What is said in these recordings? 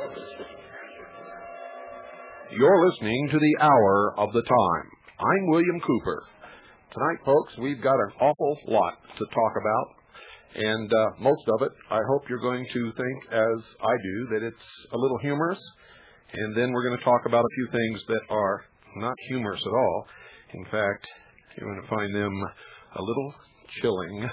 You're listening to the Hour of the Time. I'm William Cooper. Tonight, folks, we've got an awful lot to talk about, and most of it, I hope you're going to think, as I do, that it's a little humorous, and then we're going to talk about a few things that are not humorous at all. In fact, you're going to find them a little chilling.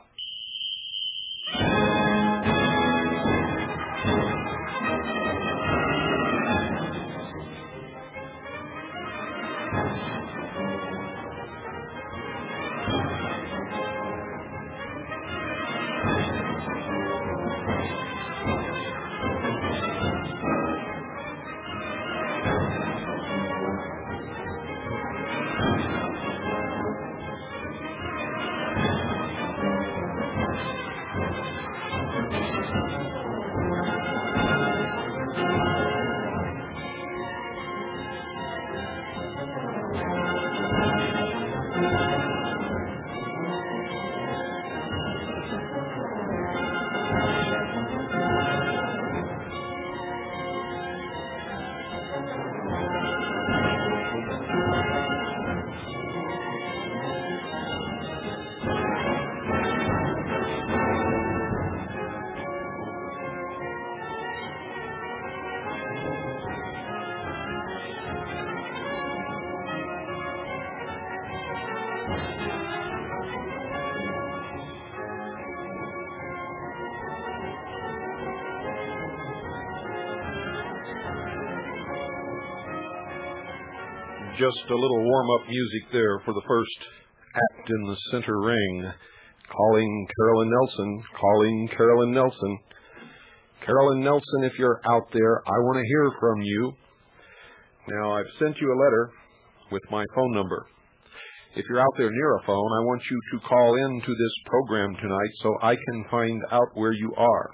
Just a little warm-up music there for the first act in the center ring. Calling Carolyn Nelson, calling Carolyn Nelson. Carolyn Nelson, if you're out there, I want to hear from you. Now, I've sent you a letter with my phone number. If you're out there near a phone, I want you to call in to this program tonight so I can find out where you are.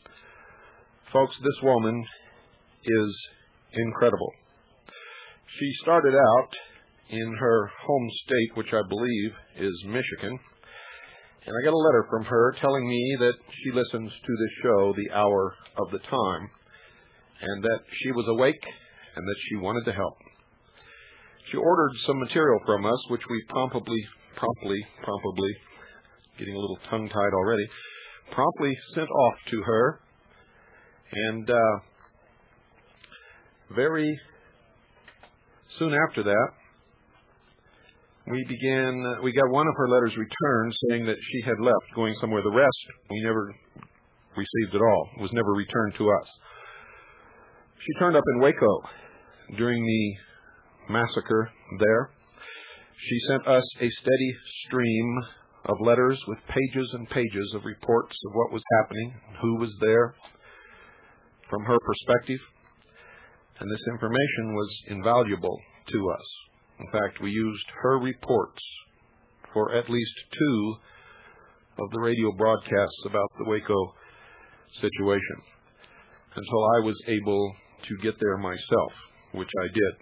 Folks, this woman is incredible. She started out in her home state, which I believe is Michigan, and I got a letter from her telling me that she listens to this show, The Hour of the Time, and that she was awake and that she wanted to help. She ordered some material from us, which we promptly, getting a little tongue-tied already, promptly sent off to her, and very soon after that, we got one of her letters returned saying that she had left, going somewhere. The rest we never received at all. It was never returned to us. She turned up in Waco during the massacre there. She sent us a steady stream of letters with pages and pages of reports of what was happening, who was there, from her perspective. And this information was invaluable to us. In fact, we used her reports for at least 2 of the radio broadcasts about the Waco situation until I was able to get there myself, which I did.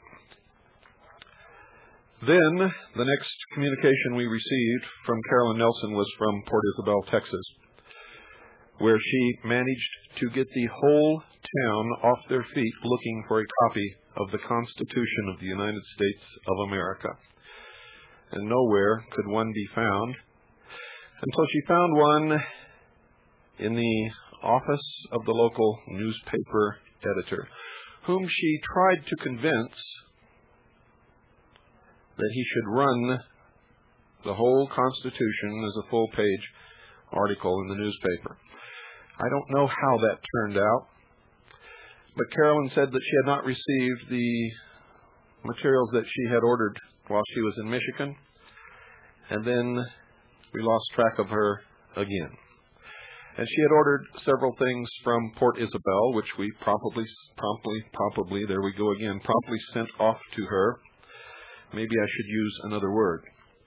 Then, the next communication we received from Carolyn Nelson was from Port Isabel, Texas, where she managed to get the whole town off their feet looking for a copy of the Constitution of the United States of America. And nowhere could one be found until she found one in the office of the local newspaper editor, whom she tried to convince that he should run the whole Constitution as a full-page article in the newspaper. I don't know how that turned out, but Carolyn said that she had not received the materials that she had ordered while she was in Michigan, and then we lost track of her again. And she had ordered several things from Port Isabel, which we promptly, there we go again, promptly sent off to her. Maybe I should use another word.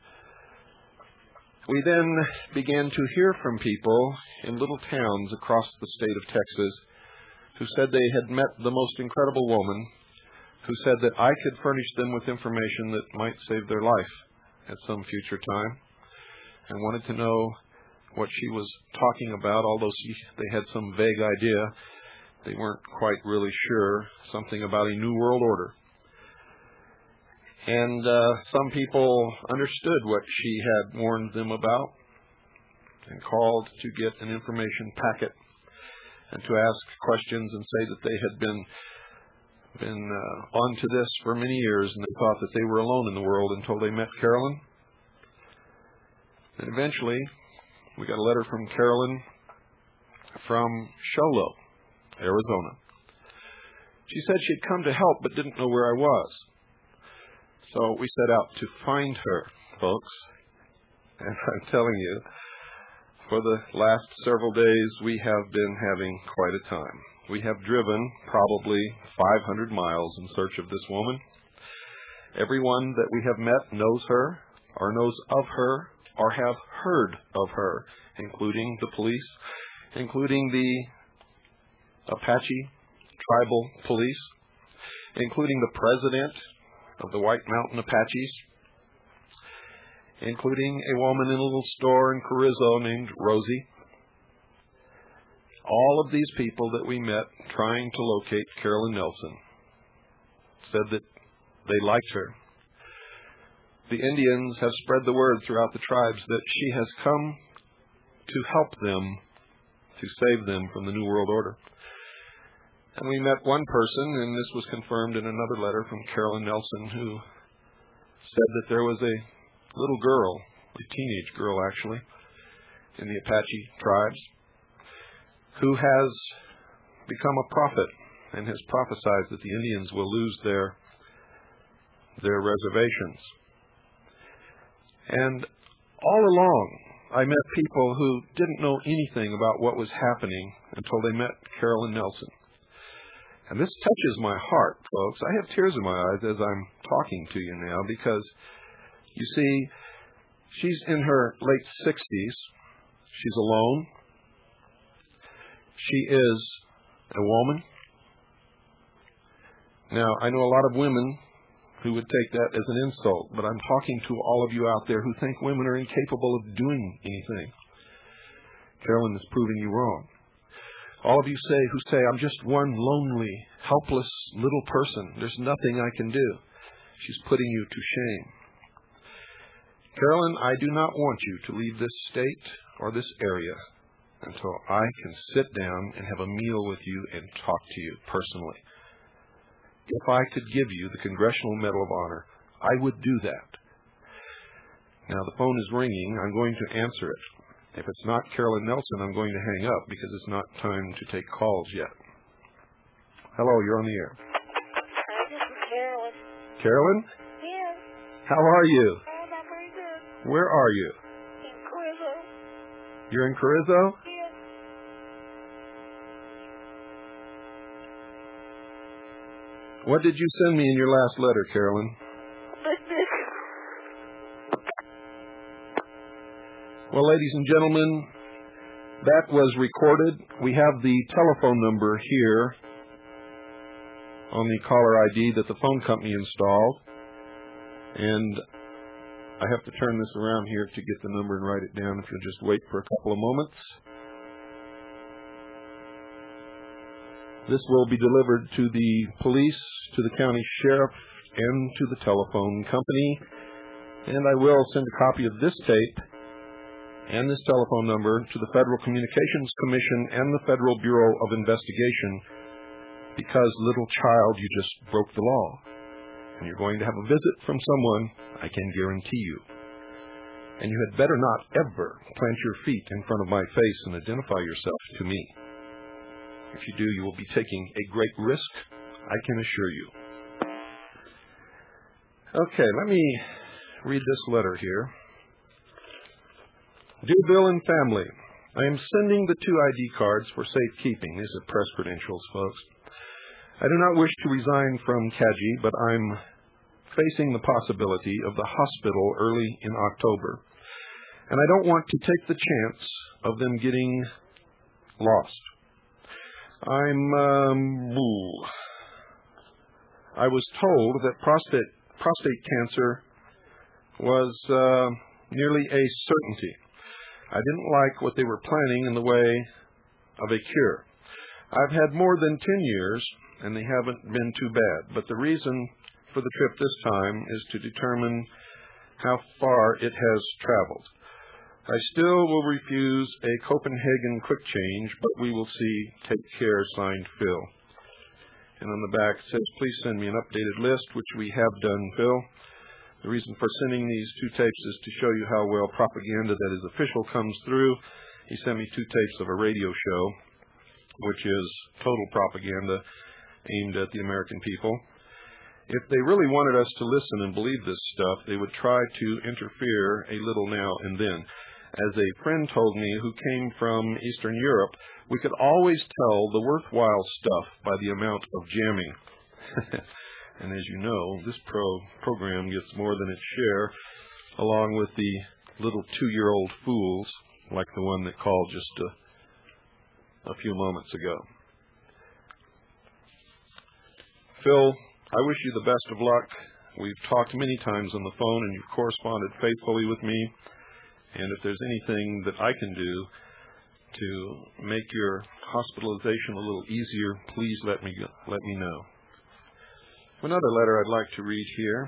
We then began to hear from people in little towns across the state of Texas who said they had met the most incredible woman, who said that I could furnish them with information that might save their life at some future time, and wanted to know what she was talking about, although they had some vague idea They weren't quite really sure. Something about a new world order. And some people understood what she had warned them about and called to get an information packet and to ask questions and say that they had been onto this for many years, and they thought that they were alone in the world until they met Carolyn. And eventually, we got a letter from Carolyn from Show Low, Arizona. She said she had come to help but didn't know where I was. So we set out to find her, folks. And I'm telling you, for the last several days, we have been having quite a time. We have driven probably 500 miles in search of this woman. Everyone that we have met knows her, or knows of her, or have heard of her, including the police, including the Apache tribal police, including the president of the White Mountain Apaches, including a woman in a little store in Carrizo named Rosie. All of these people that we met trying to locate Carolyn Nelson said that they liked her. The Indians have spread the word throughout the tribes that she has come to help them, to save them from the New World Order. And we met one person, and this was confirmed in another letter from Carolyn Nelson, who said that there was a little girl, a teenage girl actually, in the Apache tribes, who has become a prophet and has prophesied that the Indians will lose their reservations. And all along, I met people who didn't know anything about what was happening until they met Carolyn Nelson. And this touches my heart, folks. I have tears in my eyes as I'm talking to you now because, you see, she's in her late 60s. She's alone. She is a woman. Now, I know a lot of women who would take that as an insult, but I'm talking to all of you out there who think women are incapable of doing anything. Carolyn is proving you wrong. All of you who say, I'm just one lonely, helpless little person. There's nothing I can do. She's putting you to shame. Carolyn, I do not want you to leave this state or this area until I can sit down and have a meal with you and talk to you personally. If I could give you the Congressional Medal of Honor, I would do that. Now, the phone is ringing. I'm going to answer it. If it's not Carolyn Nelson, I'm going to hang up because it's not time to take calls yet. Hello, you're on the air. Hi, this is Carolyn. Carolyn? Yes. How are you? I'm not very good. Where are you? In Carrizo. You're in Carrizo? Yes. What did you send me in your last letter, Carolyn? Well, ladies and gentlemen, that was recorded. We have the telephone number here on the caller ID that the phone company installed. And I have to turn this around here to get the number and write it down. If you'll just wait for a couple of moments. This will be delivered to the police, to the county sheriff, and to the telephone company. And I will send a copy of this tape and this telephone number to the Federal Communications Commission and the Federal Bureau of Investigation because, little child, you just broke the law. And you're going to have a visit from someone, I can guarantee you. And you had better not ever plant your feet in front of my face and identify yourself to me. If you do, you will be taking a great risk, I can assure you. Okay, let me read this letter here. Dear Bill and family, I am sending the 2 ID cards for safekeeping. These are press credentials, folks. I do not wish to resign from CAGI, but I'm facing the possibility of the hospital early in October. And I don't want to take the chance of them getting lost. I was told that prostate cancer was nearly a certainty. I didn't like what they were planning in the way of a cure. I've had more than 10 years, and they haven't been too bad. But the reason for the trip this time is to determine how far it has traveled. I still will refuse a Copenhagen quick change, but we will see. Take care, signed Phil. And on the back it says, please send me an updated list, which we have done, Phil. The reason for sending these 2 tapes is to show you how well propaganda that is official comes through. He sent me 2 tapes of a radio show, which is total propaganda aimed at the American people. If they really wanted us to listen and believe this stuff, they would try to interfere a little now and then. As a friend told me who came from Eastern Europe, we could always tell the worthwhile stuff by the amount of jamming. And as you know, this program gets more than its share, along with the little 2-year-old fools like the one that called just a few moments ago. Phil, I wish you the best of luck. We've talked many times on the phone, and you've corresponded faithfully with me. And if there's anything that I can do to make your hospitalization a little easier, please let me know. Another letter I'd like to read here.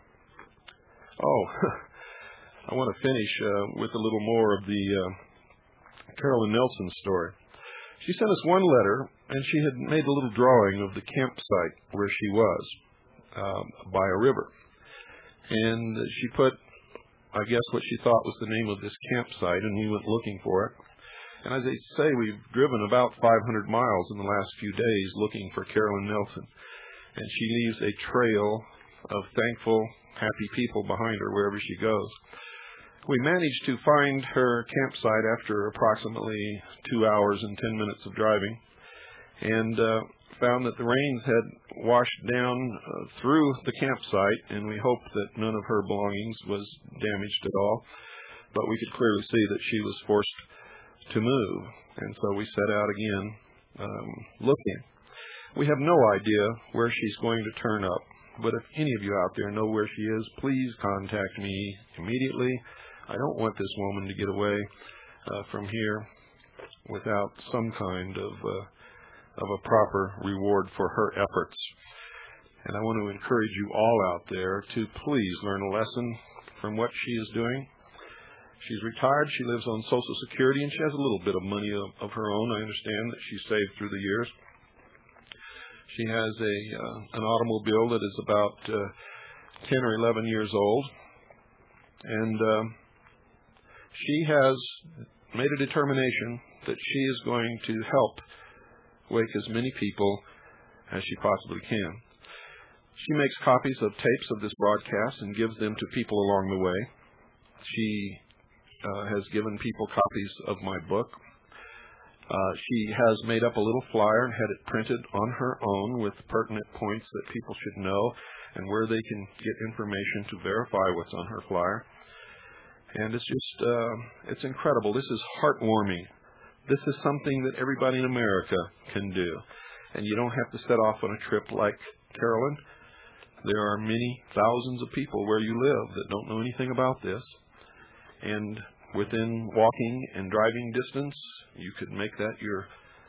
I want to finish with a little more of the Carolyn Nelson story. She sent us one letter, and she had made a little drawing of the campsite where she was by a river. And she put, I guess, what she thought was the name of this campsite, and we went looking for it. And as they say, we've driven about 500 miles in the last few days looking for Carolyn Nelson. And she leaves a trail of thankful, happy people behind her wherever she goes. We managed to find her campsite after approximately 2 hours and 10 minutes of driving, and found that the rains had washed down through the campsite, and we hoped that none of her belongings was damaged at all. But we could clearly see that she was forced to move, and so we set out again looking. We have no idea where she's going to turn up, but if any of you out there know where she is, please contact me immediately. I don't want this woman to get away from here without some kind of a proper reward for her efforts. And I want to encourage you all out there to please learn a lesson from what she is doing. She's retired. She lives on Social Security, and she has a little bit of money of her own. I understand that she's saved through the years. She has an automobile that is about 10 or 11 years old, and she has made a determination that she is going to help wake as many people as she possibly can. She makes copies of tapes of this broadcast and gives them to people along the way. She has given people copies of my book. She has made up a little flyer and had it printed on her own with pertinent points that people should know and where they can get information to verify what's on her flyer. And it's just, it's incredible. This is heartwarming. This is something that everybody in America can do. And you don't have to set off on a trip like Carolyn. There are many thousands of people where you live that don't know anything about this. And within walking and driving distance, you could make that your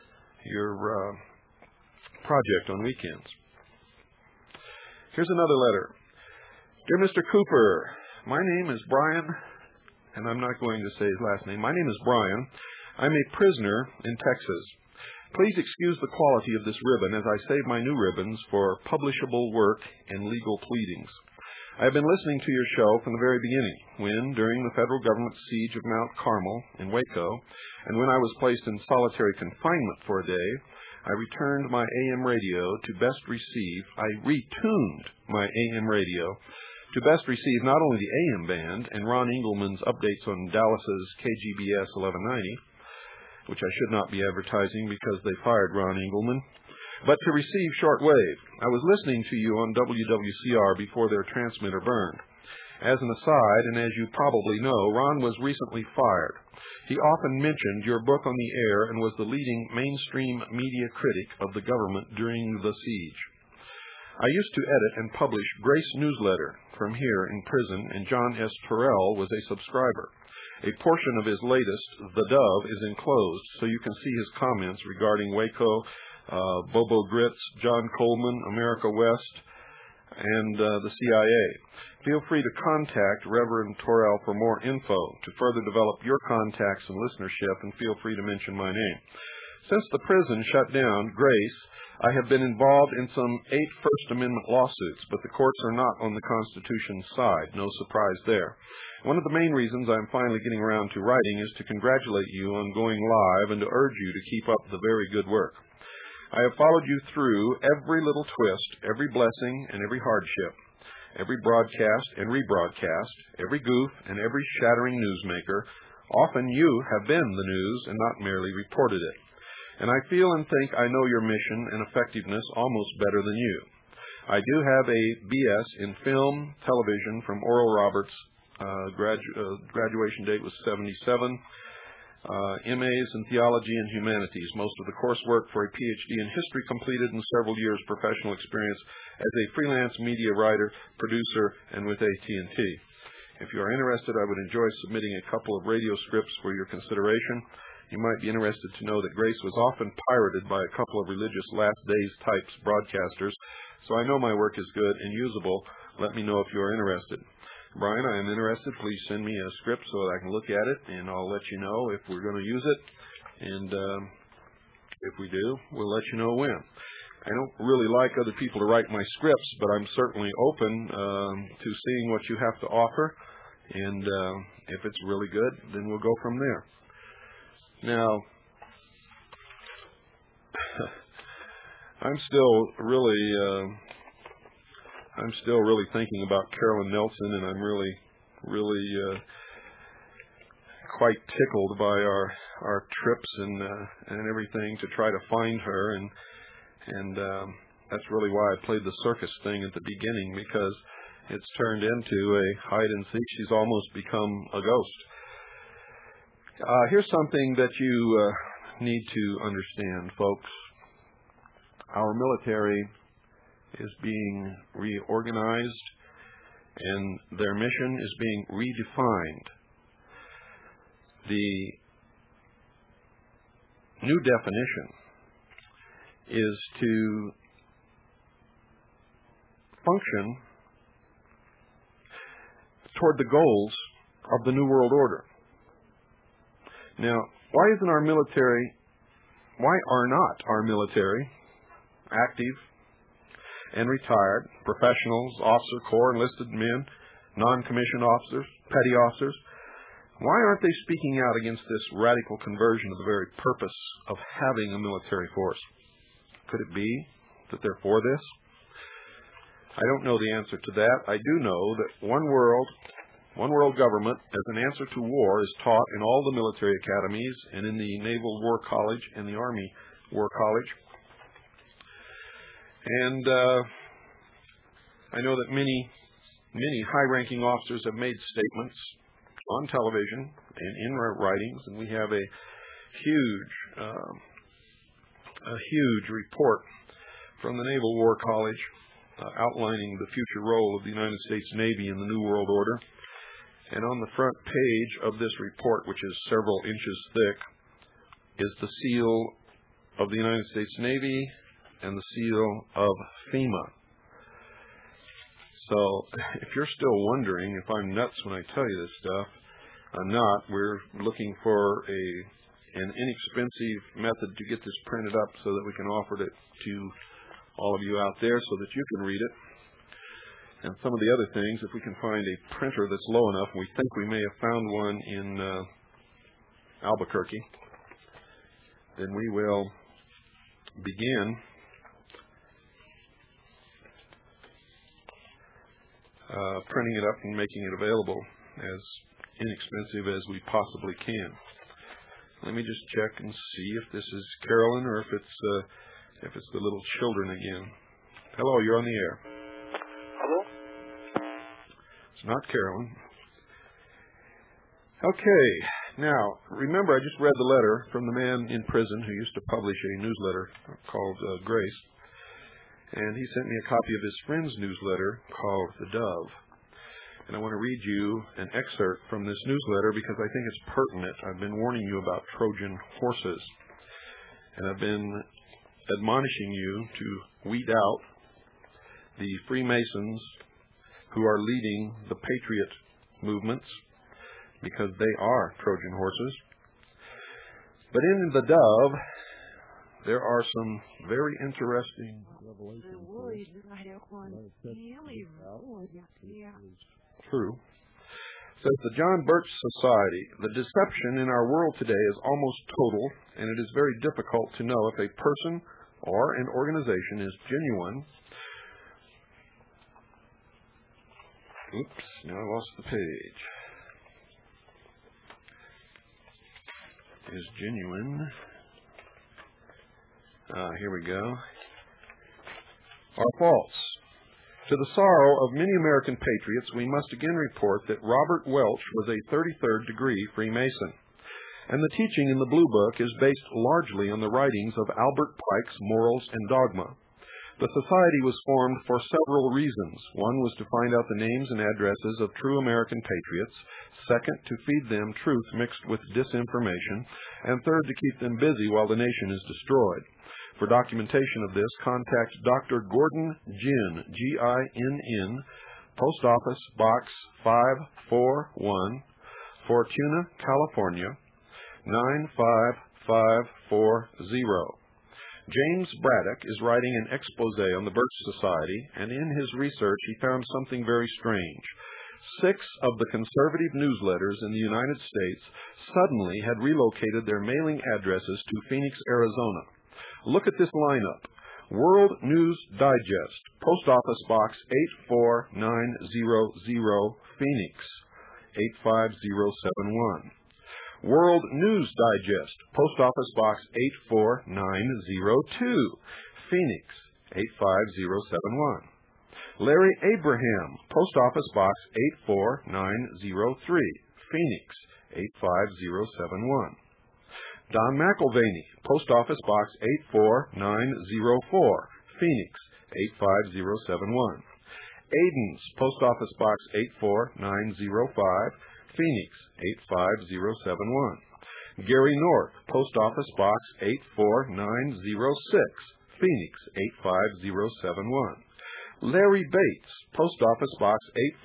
project on weekends. Here's another letter. Dear Mr. Cooper, my name is Brian, and I'm not going to say his last name. My name is Brian. I'm a prisoner in Texas. Please excuse the quality of this ribbon as I save my new ribbons for publishable work and legal pleadings. I have been listening to your show from the very beginning, when, during the federal government siege of Mount Carmel in Waco, and when I was placed in solitary confinement for a day, I returned my AM radio to best receive, I retuned my AM radio to best receive not only the AM band and Ron Engelman's updates on Dallas's KGBS 1190, which I should not be advertising because they fired Ron Engelman, but to receive shortwave. I was listening to you on WWCR before their transmitter burned. As an aside, and as you probably know, Ron was recently fired. He often mentioned your book on the air and was the leading mainstream media critic of the government during the siege. I used to edit and publish Grace Newsletter from here in prison, and John S. Terrell was a subscriber. A portion of his latest, The Dove, is enclosed, so you can see his comments regarding Waco, Bobo Grits, John Coleman, America West, and the CIA. Feel free to contact Reverend Terrell for more info. To further develop your contacts and listenership, and feel free to mention my name. Since the prison shut down Grace, I have been involved in some 8 First Amendment lawsuits, but the courts are not on the Constitution's side. No surprise there. One of the main reasons I'm finally getting around to writing is to congratulate you on going live and to urge you to keep up the very good work. I have followed you through every little twist, every blessing and every hardship, every broadcast and rebroadcast, every goof and every shattering newsmaker. Often you have been the news and not merely reported it. And I feel and think I know your mission and effectiveness almost better than you. I do have a BS in film, television from Oral Roberts. Graduation date was 77. MAs in theology and humanities. Most of the coursework for a PhD in history completed and several years professional experience as a freelance media writer, producer, and with AT&T. If you are interested, I would enjoy submitting a couple of radio scripts for your consideration. You might be interested to know that Grace was often pirated by a couple of religious Last Days types broadcasters, so I know my work is good and usable. Let me know if you are interested. Brian, I am interested. Please send me a script so that I can look at it, and I'll let you know if we're going to use it. And if we do, we'll let you know when. I don't really like other people to write my scripts, but I'm certainly open to seeing what you have to offer. And if it's really good, then we'll go from there. Now, I'm still really thinking about Carolyn Nelson, and I'm really quite tickled by our trips and everything to try to find her, and that's really why I played the circus thing at the beginning, because it's turned into a hide and seek. She's almost become a ghost. Here's something that you need to understand, folks. Our military is being reorganized, and their mission is being redefined. The new definition is to function toward the goals of the New World Order. Now, why are not our military active and retired professionals, officer corps, enlisted men, non-commissioned officers, petty officers? Why aren't they speaking out against this radical conversion of the very purpose of having a military force? Could it be that they're for this? I don't know the answer to that. I do know that one world government as an answer to war is taught in all the military academies and in the Naval War College and the Army War College. And I know that many high-ranking officers have made statements on television and in writings, and we have a huge report from the Naval War College outlining the future role of the United States Navy in the New World Order. And on the front page of this report, which is several inches thick, is the seal of the United States Navy and the seal of FEMA. So if you're still wondering if I'm nuts when I tell you this stuff, I'm not. We're looking for an inexpensive method to get this printed up so that we can offer it to all of you out there so that you can read it. And some of the other things, if we can find a printer that's low enough, we think we may have found one in Albuquerque, then we will begin printing it up and making it available as inexpensive as we possibly can. Let me just check and see if this is Carolyn or if it's the little children again. Hello, you're on the air. Hello? It's not Carolyn. Okay, now, remember I just read the letter from the man in prison who used to publish a newsletter called Grace. and he sent me a copy of his friend's newsletter called The Dove. And I want to read you an excerpt from this newsletter because I think it's pertinent. I've been warning you about Trojan horses, and I've been admonishing you to weed out the Freemasons who are leading the patriot movements because they are Trojan horses. But in The Dove, there are some very interesting revelations. True. It says the John Birch Society, the deception in our world today is almost total, and it is very difficult to know if a person or an organization is genuine. Oops, now I lost the page. Is genuine. Here we go. Are false. To the sorrow of many American patriots, we must again report that Robert Welch was a 33rd degree Freemason, and the teaching in the Blue Book is based largely on the writings of Albert Pike's Morals and Dogma. The society was formed for several reasons. One was to find out the names and addresses of true American patriots. Second, to feed them truth mixed with disinformation. And third, to keep them busy while the nation is destroyed. For documentation of this, contact Dr. Gordon Ginn, Ginn, Post Office Box 541, Fortuna, California, 95540. James Braddock is writing an expose on the Birch Society, and in his research he found something very strange. 6 of the conservative newsletters in the United States suddenly had relocated their mailing addresses to Phoenix, Arizona. Look at this lineup. World News Digest, Post Office Box 84900, Phoenix, 85071. World News Digest, Post Office Box 84902, Phoenix, 85071. Larry Abraham, Post Office Box 84903, Phoenix, 85071. Don McIlvaney, Post Office Box 84904, Phoenix, 85071. Aiden's, Post Office Box 84905, Phoenix, 85071. Gary North, Post Office Box 84906, Phoenix, 85071. Larry Bates, Post Office Box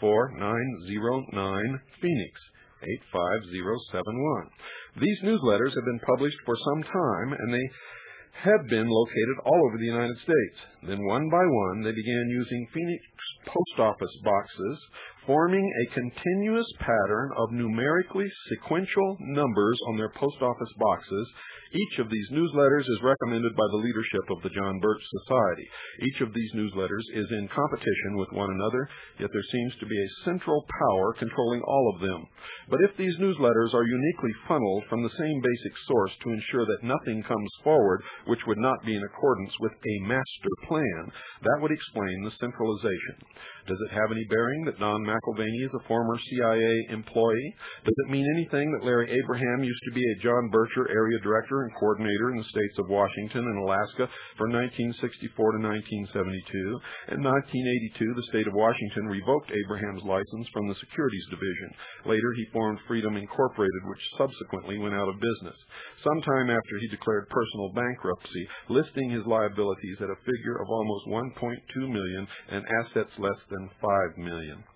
84909, Phoenix, 85071. These newsletters have been published for some time, and they have been located all over the United States. Then one by one, they began using Phoenix post office boxes, forming a continuous pattern of numerically sequential numbers on their post office boxes. Each of these newsletters is recommended by the leadership of the John Birch Society. Each of these newsletters is in competition with one another, yet there seems to be a central power controlling all of them. But if these newsletters are uniquely funneled from the same basic source to ensure that nothing comes forward which would not be in accordance with a master plan, that would explain the centralization. Does it have any bearing that Don McIlvaney is a former CIA employee? Does it mean anything that Larry Abraham used to be a John Bircher area director and coordinator in the states of Washington and Alaska from 1964 to 1972? In 1982, the state of Washington revoked Abraham's license from the Securities Division. Later, he formed Freedom Incorporated, which subsequently went out of business. Sometime after he declared personal bankruptcy, listing his liabilities at a figure of almost $1.2 million and assets less than $5,000.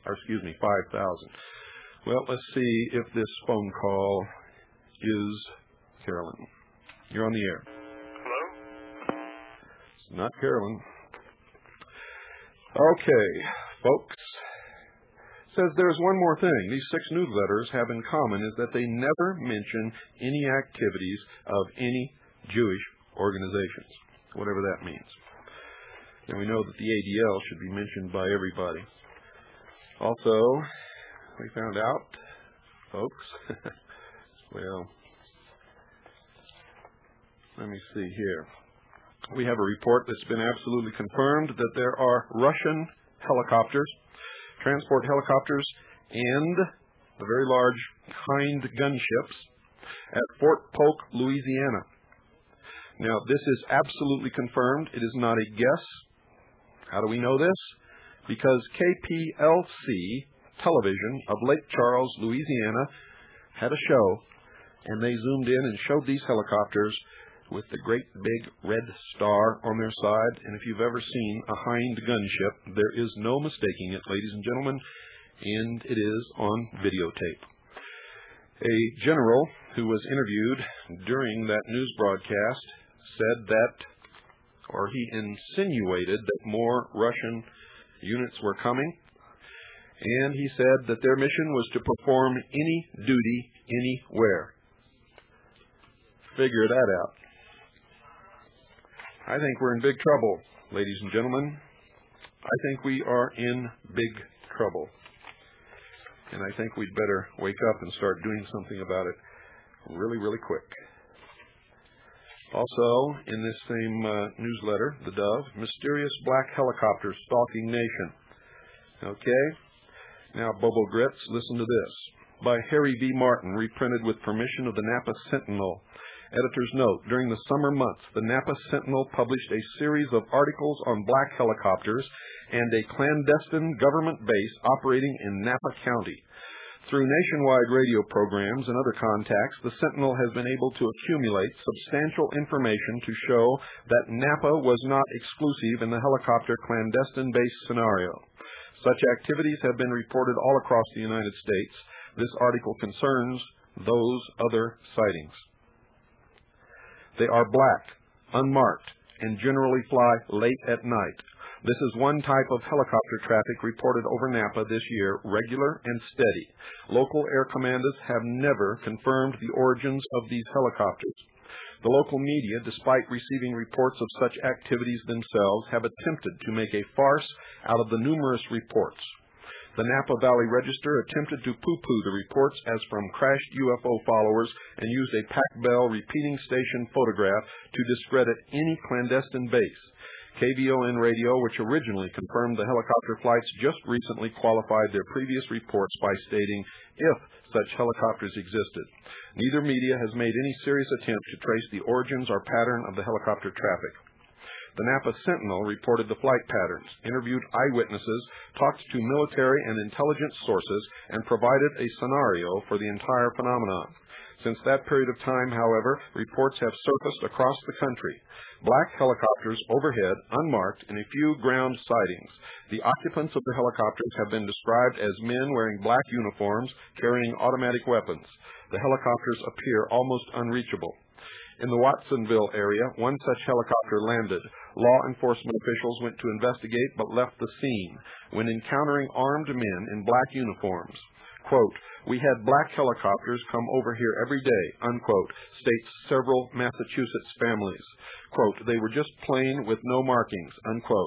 Well, let's see if this phone call is Carolyn. You're on the air. Hello? It's not Carolyn. Okay, folks. It says there's one more thing. These 6 newsletters have in common is that they never mention any activities of any Jewish organizations, whatever that means. And we know that the ADL should be mentioned by everybody. Also, we found out, folks, well, let me see here. We have a report that's been absolutely confirmed that there are Russian helicopters, transport helicopters, and the very large Hind gunships at Fort Polk, Louisiana. Now, this is absolutely confirmed. It is not a guess. How do we know this? Because KPLC Television of Lake Charles, Louisiana, had a show, and they zoomed in and showed these helicopters with the great big red star on their side. And if you've ever seen a Hind gunship, there is no mistaking it, ladies and gentlemen, and it is on videotape. A general who was interviewed during that news broadcast said that, or he insinuated that more Russian units were coming, and he said that their mission was to perform any duty anywhere. Figure that out. I think we're in big trouble, ladies and gentlemen. I think we are in big trouble. And I think we'd better wake up and start doing something about it really, really quick. Also, in this same newsletter, The Dove, Mysterious Black Helicopters Stalking Nation. Okay? Now, Bobo Grits, listen to this. By Harry B. Martin, reprinted with permission of the Napa Sentinel. Editor's note, during the summer months, the Napa Sentinel published a series of articles on black helicopters and a clandestine government base operating in Napa County. Through nationwide radio programs and other contacts, the Sentinel has been able to accumulate substantial information to show that Napa was not exclusive in the helicopter clandestine base scenario. Such activities have been reported all across the United States. This article concerns those other sightings. They are black, unmarked, and generally fly late at night. This is one type of helicopter traffic reported over Napa this year, regular and steady. Local air commanders have never confirmed the origins of these helicopters. The local media, despite receiving reports of such activities themselves, have attempted to make a farce out of the numerous reports. The Napa Valley Register attempted to poo-poo the reports as from crashed UFO followers and used a Pac-Bell repeating station photograph to discredit any clandestine base. KVON Radio, which originally confirmed the helicopter flights, just recently qualified their previous reports by stating if such helicopters existed. Neither media has made any serious attempt to trace the origins or pattern of the helicopter traffic. The Napa Sentinel reported the flight patterns, interviewed eyewitnesses, talked to military and intelligence sources, and provided a scenario for the entire phenomenon. Since that period of time, however, reports have surfaced across the country. Black helicopters overhead, unmarked, and a few ground sightings. The occupants of the helicopters have been described as men wearing black uniforms, carrying automatic weapons. The helicopters appear almost unreachable. In the Watsonville area, one such helicopter landed. Law enforcement officials went to investigate but left the scene when encountering armed men in black uniforms. Quote, "We had black helicopters come over here every day," unquote, states several Massachusetts families. Quote, "They were just plain with no markings," unquote.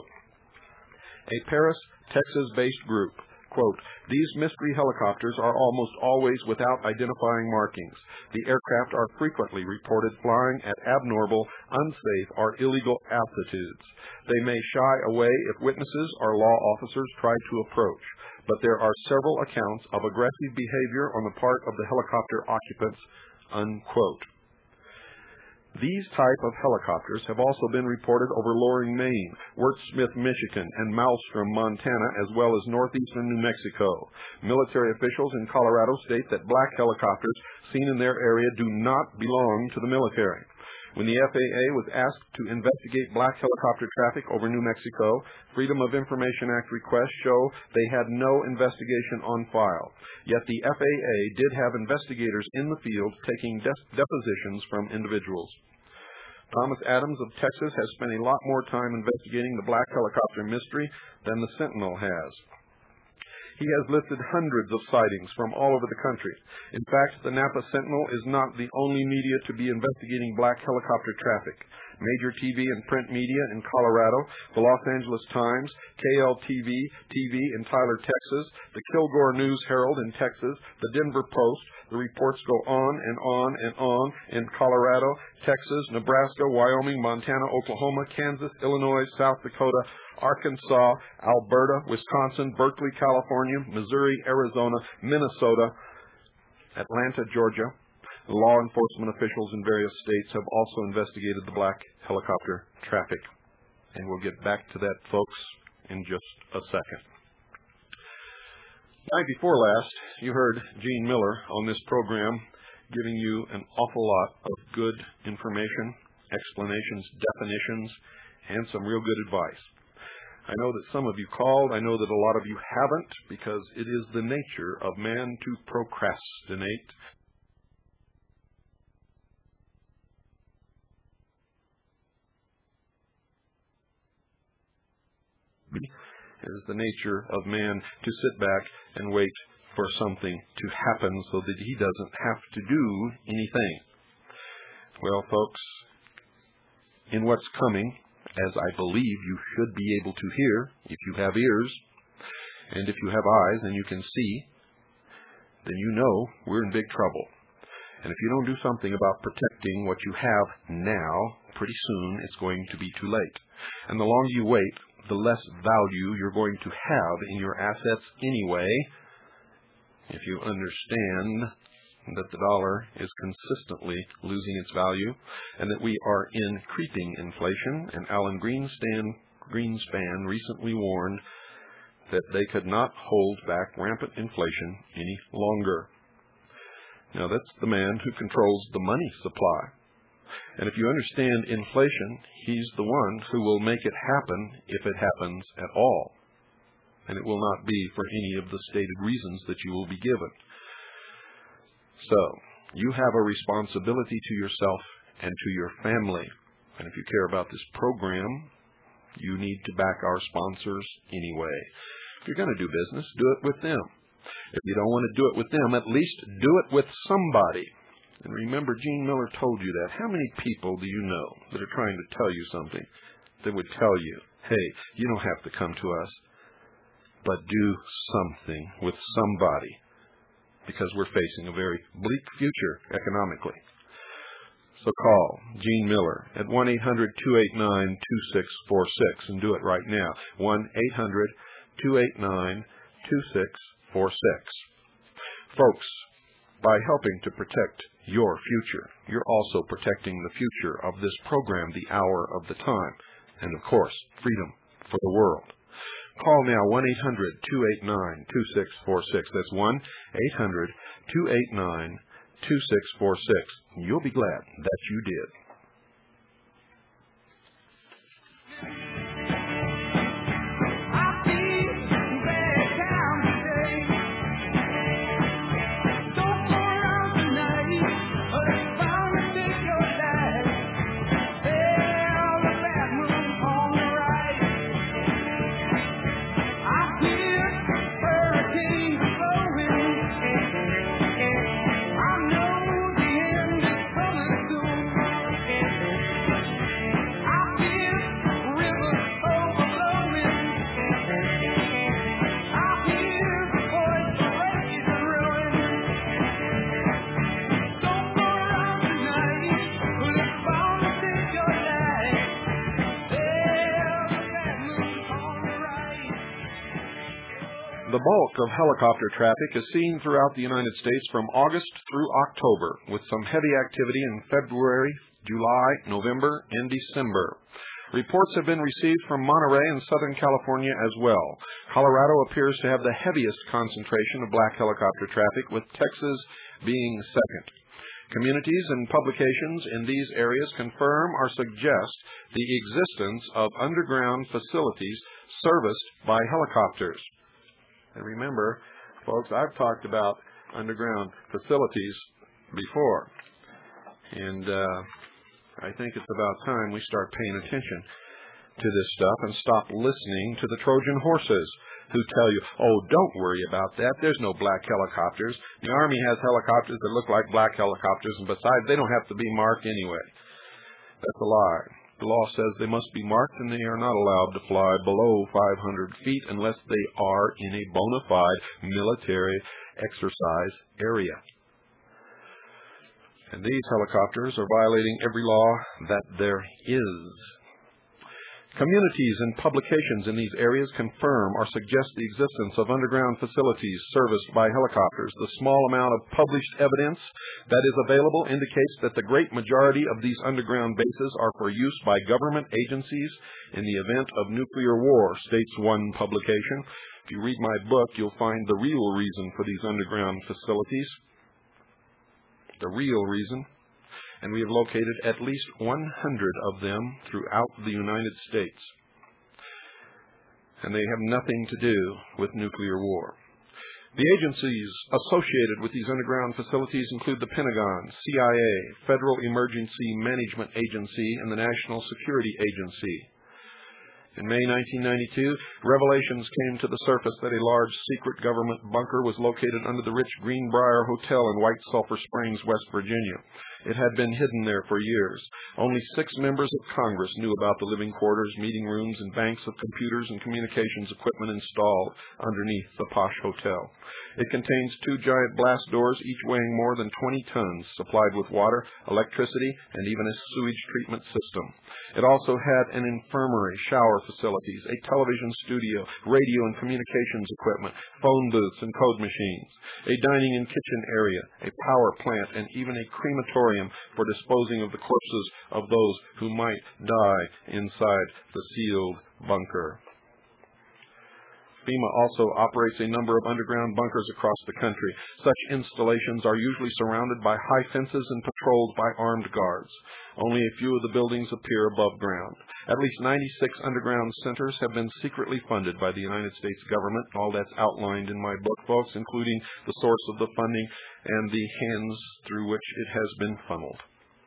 A Paris, Texas-based group. Quote, "These mystery helicopters are almost always without identifying markings. The aircraft are frequently reported flying at abnormal, unsafe, or illegal altitudes. They may shy away if witnesses or law officers try to approach, but there are several accounts of aggressive behavior on the part of the helicopter occupants," unquote. These type of helicopters have also been reported over Loring, Maine, Wurtsmith, Michigan, and Maelstrom, Montana, as well as northeastern New Mexico. Military officials in Colorado state that black helicopters seen in their area do not belong to the military. When the FAA was asked to investigate black helicopter traffic over New Mexico, Freedom of Information Act requests show they had no investigation on file. Yet the FAA did have investigators in the field taking depositions from individuals. Thomas Adams of Texas has spent a lot more time investigating the black helicopter mystery than the Sentinel has. He has listed hundreds of sightings from all over the country. In fact, the Napa Sentinel is not the only media to be investigating black helicopter traffic. Major TV and print media in Colorado, the Los Angeles Times, KLTV TV in Tyler, Texas, the Kilgore News Herald in Texas, the Denver Post. The reports go on and on and on in Colorado, Texas, Nebraska, Wyoming, Montana, Oklahoma, Kansas, Illinois, South Dakota, Arkansas, Alberta, Wisconsin, Berkeley, California, Missouri, Arizona, Minnesota, Atlanta, Georgia. Law enforcement officials in various states have also investigated the black helicopter traffic. And we'll get back to that, folks, in just a second. Night before last, you heard Gene Miller on this program giving you an awful lot of good information, explanations, definitions, and some real good advice. I know that some of you called. I know that a lot of you haven't, because it is the nature of man to procrastinate. It is the nature of man to sit back and wait for something to happen so that he doesn't have to do anything. Well, folks, in what's coming, as I believe you should be able to hear if you have ears, and if you have eyes and you can see, then you know we're in big trouble. And if you don't do something about protecting what you have now, pretty soon it's going to be too late. And the longer you wait, the less value you're going to have in your assets anyway, if you understand that the dollar is consistently losing its value and that we are in creeping inflation. And Alan Greenspan recently warned that they could not hold back rampant inflation any longer. Now, that's the man who controls the money supply. And if you understand inflation, he's the one who will make it happen if it happens at all. And it will not be for any of the stated reasons that you will be given. So, you have a responsibility to yourself and to your family. And if you care about this program, you need to back our sponsors anyway. If you're going to do business, do it with them. If you don't want to do it with them, at least do it with somebody. And remember, Gene Miller told you that. How many people do you know that are trying to tell you something that would tell you, hey, you don't have to come to us, but do something with somebody, because we're facing a very bleak future economically. So call Gene Miller at 1-800-289-2646 and do it right now. 1-800-289-2646. Folks, by helping to protect your future, you're also protecting the future of this program, The Hour of the Time, and of course, freedom for the world. Call now, 1-800-289-2646. That's 1-800-289-2646. You'll be glad that you did. The bulk of helicopter traffic is seen throughout the United States from August through October, with some heavy activity in February, July, November, and December. Reports have been received from Monterey and Southern California as well. Colorado appears to have the heaviest concentration of black helicopter traffic, with Texas being second. Communities and publications in these areas confirm or suggest the existence of underground facilities serviced by helicopters. And remember, folks, I've talked about underground facilities before. And I think it's about time we start paying attention to this stuff and stop listening to the Trojan horses who tell you, oh, don't worry about that. There's no black helicopters. The Army has helicopters that look like black helicopters, and besides, they don't have to be marked anyway. That's a lie. The law says they must be marked, and they are not allowed to fly below 500 feet unless they are in a bona fide military exercise area. And these helicopters are violating every law that there is. Communities and publications in these areas confirm or suggest the existence of underground facilities serviced by helicopters. The small amount of published evidence that is available indicates that the great majority of these underground bases are for use by government agencies in the event of nuclear war, states one publication. If you read my book, you'll find the real reason for these underground facilities. The real reason. And we have located at least 100 of them throughout the United States. And they have nothing to do with nuclear war. The agencies associated with these underground facilities include the Pentagon, CIA, Federal Emergency Management Agency, and the National Security Agency. In May 1992, revelations came to the surface that a large secret government bunker was located under the rich Greenbrier Hotel in White Sulphur Springs, West Virginia. It had been hidden there for years. Only 6 members of Congress knew about the living quarters, meeting rooms, and banks of computers and communications equipment installed underneath the posh hotel. It contains 2 giant blast doors, each weighing more than 20 tons, supplied with water, electricity, and even a sewage treatment system. It also had an infirmary, shower facilities, a television studio, radio and communications equipment, phone booths and code machines, a dining and kitchen area, a power plant, and even a crematorium for disposing of the corpses of those who might die inside the sealed bunker. FEMA also operates a number of underground bunkers across the country. Such installations are usually surrounded by high fences and patrolled by armed guards. Only a few of the buildings appear above ground. At least 96 underground centers have been secretly funded by the United States government. All that's outlined in my book, folks, including the source of the funding and the hands through which it has been funneled.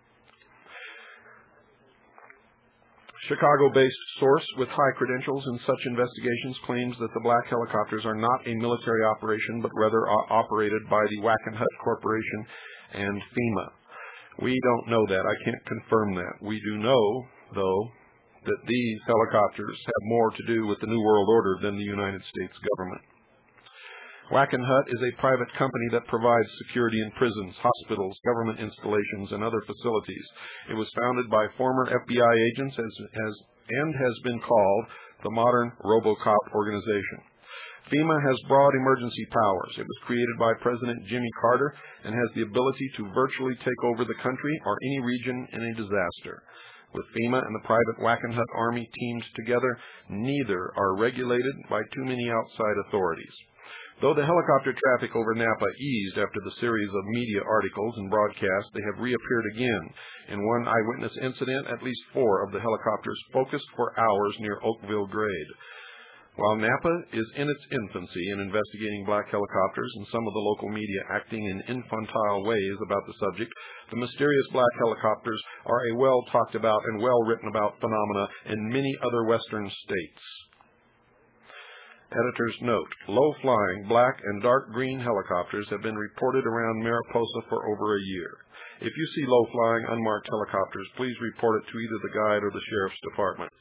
Chicago-based source with high credentials in such investigations claims that the black helicopters are not a military operation, but rather are operated by the Wackenhut Corporation and FEMA. We don't know that. I can't confirm that. We do know, though, that these helicopters have more to do with the New World Order than the United States government. Wackenhut is a private company that provides security in prisons, hospitals, government installations, and other facilities. It was founded by former FBI agents and has been called the modern RoboCop organization. FEMA has broad emergency powers. It was created by President Jimmy Carter and has the ability to virtually take over the country or any region in a disaster. With FEMA and the private Wackenhut Army teamed together, neither are regulated by too many outside authorities. Though the helicopter traffic over Napa eased after the series of media articles and broadcasts, they have reappeared again. In one eyewitness incident, at least 4 of the helicopters focused for hours near Oakville Grade. While Napa is in its infancy in investigating black helicopters and some of the local media acting in infantile ways about the subject, the mysterious black helicopters are a well-talked about and well-written about phenomena in many other western states. Editor's note, low-flying black and dark green helicopters have been reported around Mariposa for over a year. If you see low-flying unmarked helicopters, please report it to either the guide or the sheriff's department.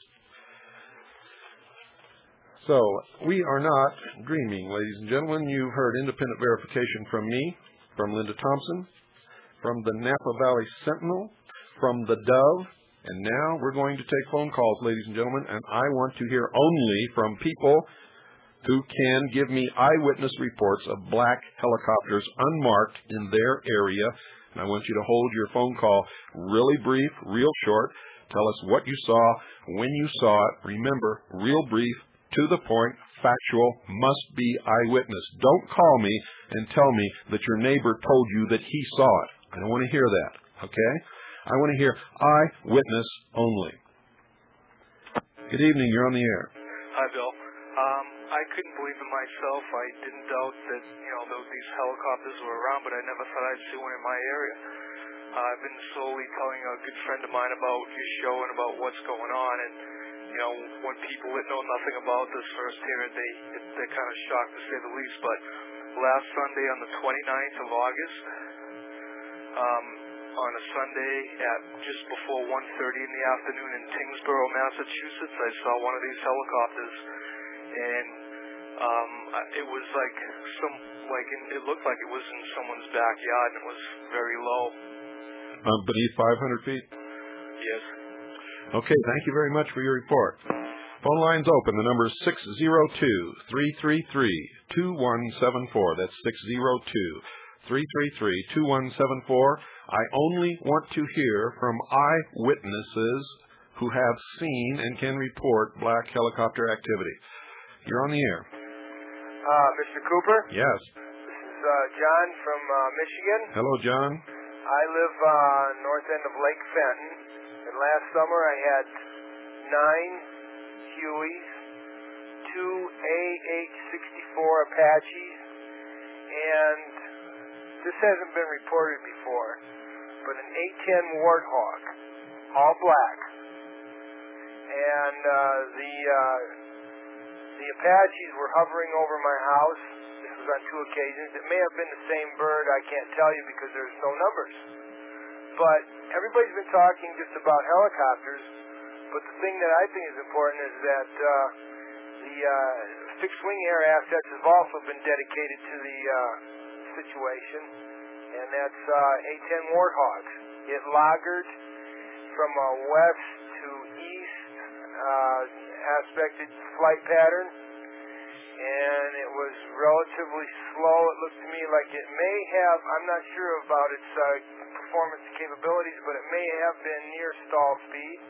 So, we are not dreaming, ladies and gentlemen. You've heard independent verification from me, from Linda Thompson, from the Napa Valley Sentinel, from the Dove, and now we're going to take phone calls, ladies and gentlemen, and I want to hear only from people who can give me eyewitness reports of black helicopters unmarked in their area. And I want you to hold your phone call really brief, real short. Tell us what you saw, when you saw it. Remember, real brief, to the point, factual, must be eyewitness. Don't call me and tell me that your neighbor told you that he saw it. I don't want to hear that, okay? I want to hear eyewitness only. Good evening. You're on the air. Hi, Bill. I couldn't believe it myself. I didn't doubt that, these helicopters were around, but I never thought I'd see one in my area. I've been slowly telling a good friend of mine about your show and about what's going on, and, when people that know nothing about this first hear it, they're kind of shocked to say the least, but last Sunday on the 29th of August, on a Sunday at just before 1:30 in the afternoon in Tyngsboro, Massachusetts, I saw one of these helicopters, and it was it looked like it was in someone's backyard, and it was very low. Beneath 500 feet? Yes. Okay, thank you very much for your report. Phone line's open. The number is 602-333-2174. That's 602-333-2174. I only want to hear from eyewitnesses who have seen and can report black helicopter activity. You're on the air. Mr. Cooper? Yes. This is John from Michigan. Hello, John. I live north end of Lake Fenton. And last summer I had 9 Hueys, 2 AH-64 Apaches, and this hasn't been reported before, but an A-10 Warthog, all black. And the Apaches were hovering over my house. This was on 2 occasions. It may have been the same bird. I can't tell you because there's no numbers. But everybody's been talking just about helicopters. But the thing that I think is important is that the fixed-wing air assets have also been dedicated to the situation, and that's A-10 Warthogs. It lagered from a west to east aspected flight pattern, and it was relatively slow. It looked to me like it may have, I'm not sure about its performance capabilities, but it may have been near stall speed,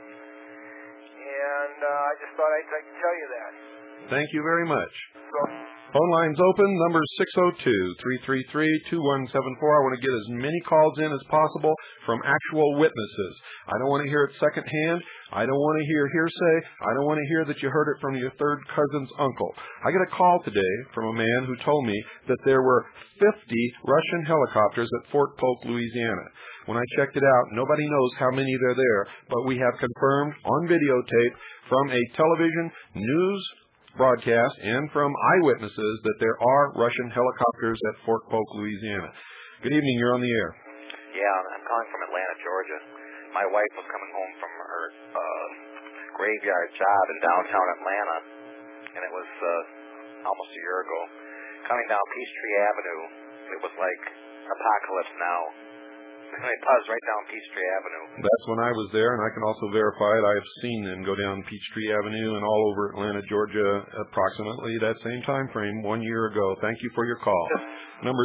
and I just thought I'd like to tell you that. Thank you very much. So, phone line's open. Number 602-333-2174. I want to get as many calls in as possible from actual witnesses. I don't want to hear it secondhand. I don't want to hear hearsay. I don't want to hear that you heard it from your third cousin's uncle. I got a call today from a man who told me that there were 50 Russian helicopters at Fort Polk, Louisiana. When I checked it out, nobody knows how many they're there, but we have confirmed on videotape from a television news broadcast and from eyewitnesses that there are Russian helicopters at Fort Polk, Louisiana. Good evening. You're on the air. Yeah, I'm calling from Atlanta, Georgia. My wife was coming home from her graveyard job in downtown Atlanta, and it was almost a year ago. Coming down Peachtree Avenue, it was like Apocalypse Now. They buzzed right down Peachtree Avenue. That's when I was there, and I can also verify it. I have seen them go down Peachtree Avenue and all over Atlanta, Georgia, approximately that same time frame 1 year ago. Thank you for your call. Number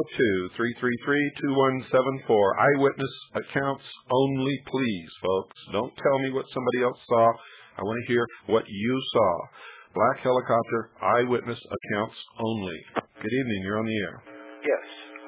602-333-2174. Eyewitness accounts only, please, folks. Don't tell me what somebody else saw. I want to hear what you saw. Black helicopter, eyewitness accounts only. Good evening. You're on the air. Yes,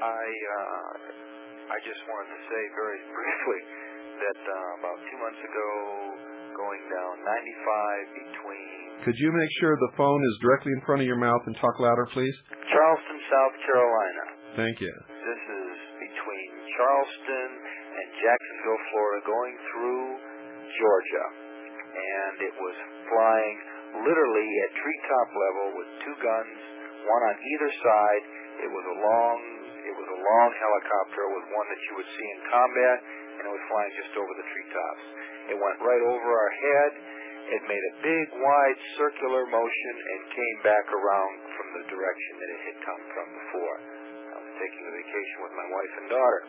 I just wanted to say very briefly that about 2 months ago, going down 95 between... Could you make sure the phone is directly in front of your mouth and talk louder, please? Charleston, South Carolina. Thank you. This is between Charleston and Jacksonville, Florida, going through Georgia. And it was flying literally at treetop level with 2 guns, one on either side. It was a long helicopter. It was one that you would see in combat, and it was flying just over the treetops. It went right over our head. It made a big, wide, circular motion and came back around from the direction that it had come from before. I was taking a vacation with my wife and daughter,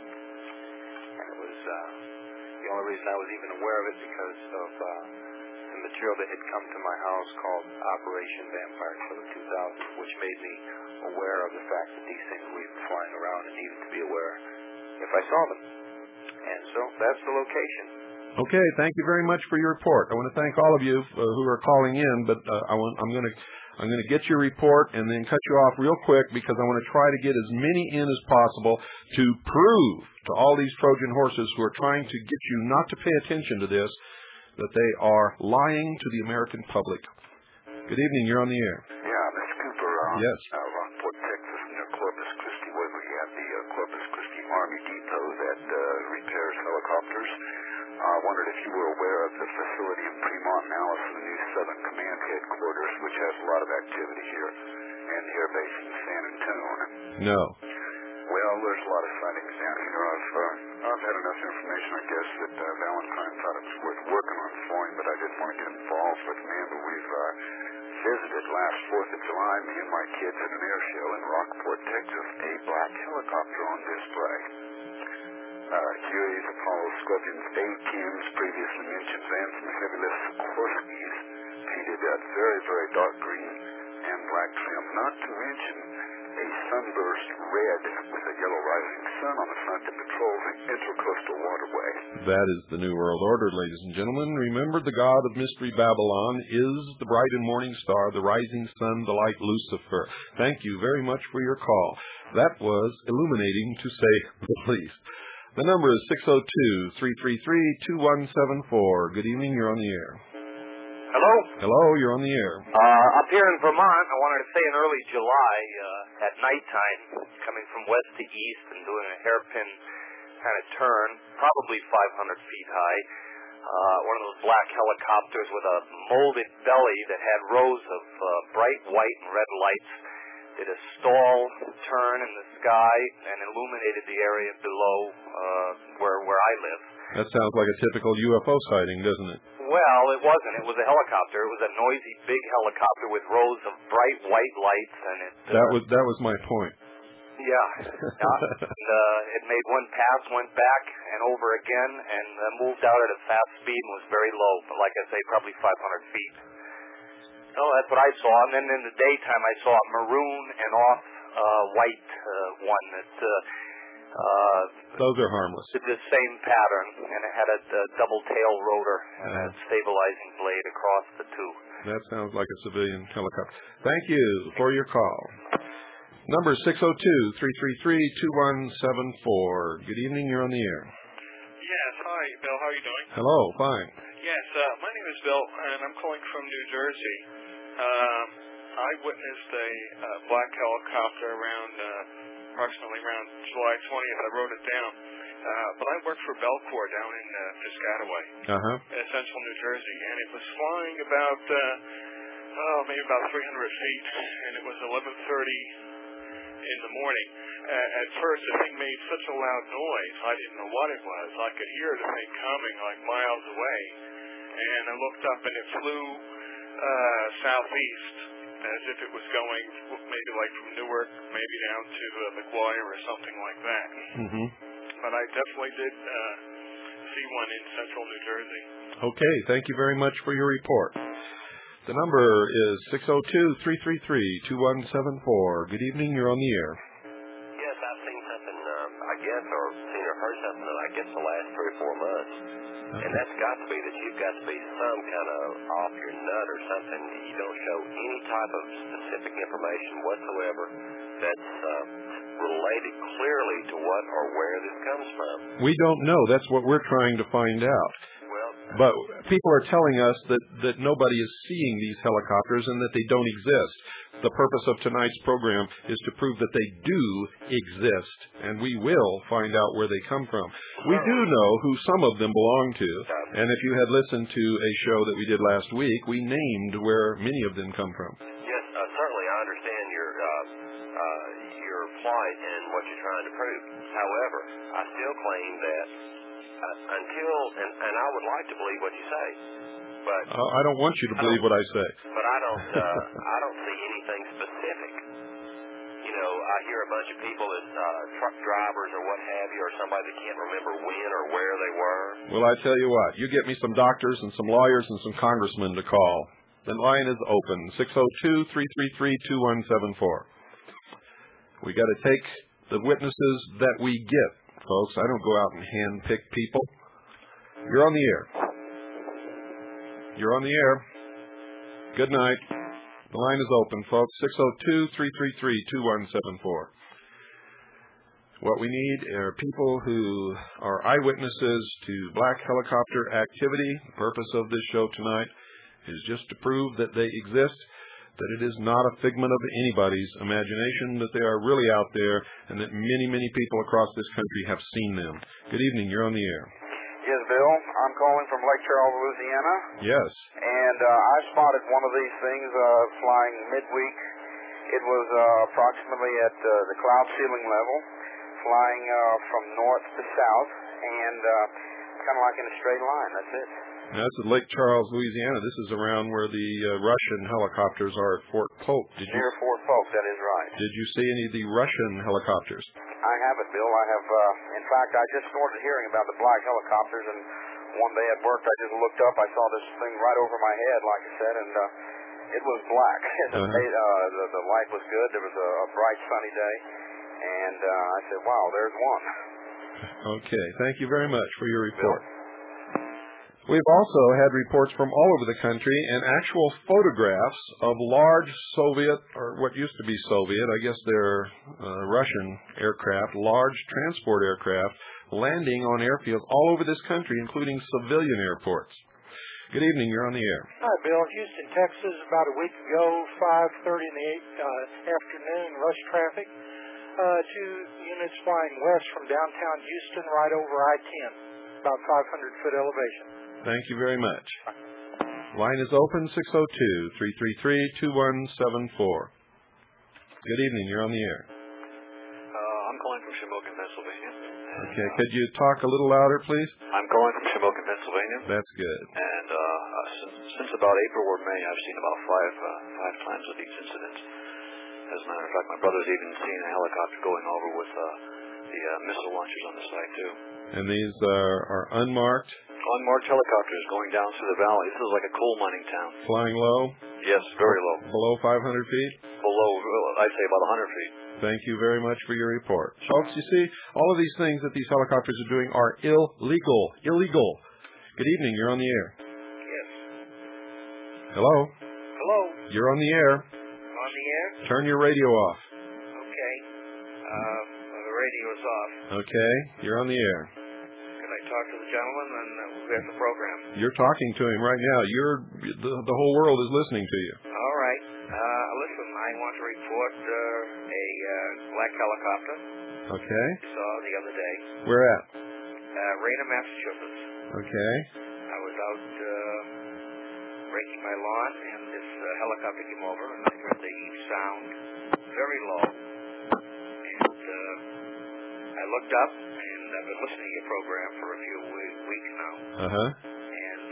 and it was the only reason I was even aware of it because of the material that had come to my house called Operation Vampire Killer 2000, which made me aware of the fact that these things were even flying around and needed to be aware if I saw them. And so that's the location. Okay, thank you very much for your report. I want to thank all of you who are calling in, but I'm going to get your report and then cut you off real quick because I want to try to get as many in as possible to prove to all these Trojan horses who are trying to get you not to pay attention to this that they are lying to the American public. Good evening. You're on the air. Yeah, Mr. Cooper. Yes. Rockport, Texas, near Corpus Christi, where we have the Corpus Christi Army Depot that repairs helicopters. I wondered if you were aware of the facility in Fremont and Allison, the new Southern Command headquarters, which has a lot of activity here, and the air base in San Antonio. No. Well, there's a lot of sightings down here. I've had enough information, I guess, that Valentine thought it was worth working on for him, but I didn't want to get involved with the man. But we've visited last 4th of July, me and my kids at an air show in Rockport, Texas, a black helicopter on display. Hueys, Apollo, Scorpions, A-10s, previously mentioned, and some heavy-lift Sikorsky's painted got very, very dark green and black trim, not to mention a sunburst red with a yellow rising sun on the front that patrols the intercoastal waterway. That is the New World Order, ladies and gentlemen. Remember, the god of Mystery Babylon is the bright and morning star, the rising sun, the light Lucifer. Thank you very much for your call. That was illuminating, to say the least. The number is 602-333-2174. Good evening, you're on the air. Hello? Hello, you're on the air. Up here in Vermont, I wanted to say in early July, at nighttime, coming from west to east and doing a hairpin kind of turn, probably 500 feet high, one of those black helicopters with a molded belly that had rows of bright white and red lights did a stall turn in the sky and illuminated the area below where I live. That sounds like a typical UFO sighting, doesn't it? Well, it wasn't. It was a helicopter. It was a noisy, big helicopter with rows of bright white lights, and it. That was my point. Yeah. It made one pass, went back and over again, and moved out at a fast speed and was very low. But like I say, probably 500 feet. So that's what I saw. And then in the daytime, I saw a maroon and off-white one that. Those are harmless. Did the same pattern, and it had a double tail rotor and a stabilizing blade across the two. That sounds like a civilian helicopter. Thank you for your call. Number 602-333-2174. Good evening, you're on the air. Yes, hi, Bill. How are you doing? Hello, fine. Yes, my name is Bill, and I'm calling from New Jersey. I witnessed a black helicopter approximately around July 20th. I wrote it down. But I work for Belcor down in Piscataway, in central New Jersey, and it was flying about, maybe about 300 feet, and it was 11:30 in the morning. At first, the thing made such a loud noise, I didn't know what it was. I could hear the thing coming like miles away, and I looked up, and it flew southeast, as if it was going maybe like from Newark, maybe down to McGuire or something like that. Mm-hmm. But I definitely did see one in central New Jersey. Okay, thank you very much for your report. The number is 602-333-2174. Good evening, you're on the air. Yes, I've seen something, I guess, or seen or heard something, I guess, the last 3 or 4 months. And that's got to be that you've got to be some kind of off your nut or something. You don't show any type of specific information whatsoever that's related clearly to what or where this comes from. We don't know. That's what we're trying to find out. But people are telling us that nobody is seeing these helicopters and that they don't exist. The purpose of tonight's program is to prove that they do exist, and we will find out where they come from. We do know who some of them belong to, and if you had listened to a show that we did last week, we named where many of them come from. Yes, certainly I understand your plight and what you're trying to prove. However, I still claim that and I would like to believe what you say, but I don't want you to believe what I say. But I don't see anything specific. You know, I hear a bunch of people that truck drivers or what have you, or somebody that can't remember when or where they were. Well, I tell you what, you get me some doctors and some lawyers and some congressmen to call. The line is open, 602-333-2174. We got to take the witnesses that we get. Folks, I don't go out and hand-pick people. You're on the air. You're on the air. Good night. The line is open, folks. 602-333-2174. What we need are people who are eyewitnesses to black helicopter activity. The purpose of this show tonight is just to prove that they exist, that it is not a figment of anybody's imagination, that they are really out there, and that many, many people across this country have seen them. Good evening. You're on the air. Yes, Bill. I'm calling from Lake Charles, Louisiana. Yes. And I spotted one of these things flying midweek. It was approximately at the cloud ceiling level, flying from north to south, and kind of like in a straight line. That's it. That's at Lake Charles, Louisiana. This is around where the Russian helicopters are at Fort Polk. Near Fort Polk, that is right. Did you see any of the Russian helicopters? I haven't, Bill. I have. In fact, I just started hearing about the black helicopters, and one day at work I just looked up. I saw this thing right over my head, like I said, and It was black. The light was good. There was a bright, sunny day. And I said, wow, there's one. Okay. Thank you very much for your report. We've also had reports from all over the country and actual photographs of large Soviet, or what used to be Soviet, I guess they're Russian aircraft, large transport aircraft, landing on airfields all over this country, including civilian airports. Good evening. You're on the air. Hi, Bill. Houston, Texas. About a week ago, 5:30 in the afternoon, rush traffic. 2 units flying west from downtown Houston right over I-10, about 500-foot elevation. Thank you very much. Line is open, 602-333-2174. Good evening. You're on the air. I'm calling from Shamokin, Pennsylvania. Okay. Could you talk a little louder, please? I'm calling from Shamokin, Pennsylvania. That's good. And since about April or May, I've seen about five times of these incidents. As a matter of fact, my brother's even seen a helicopter going over with the missile launchers on the side, too. And these are unmarked? Unmarked helicopters going down through the valley. This is like a coal mining town. Flying low? Yes, very low. Below 500 feet? Below, I'd say about 100 feet. Thank you very much for your report. Folks, you see, all of these things that these helicopters are doing are illegal. Illegal. Good evening. You're on the air. Yes. Hello? Hello. You're on the air. On the air? Turn your radio off. Okay. The radio is off. Okay. You're on the air. Can I talk to the gentleman and we'll get the program? You're talking to him right now. The whole world is listening to you. All right. Listen, I want to report a black helicopter. Okay. I saw the other day. Where at? Raynham, Massachusetts. Okay. I was out raking my lawn, and this helicopter came over, and I heard the sound very low. And I looked up, and I've been listening to your program for a few weeks now. Uh-huh. And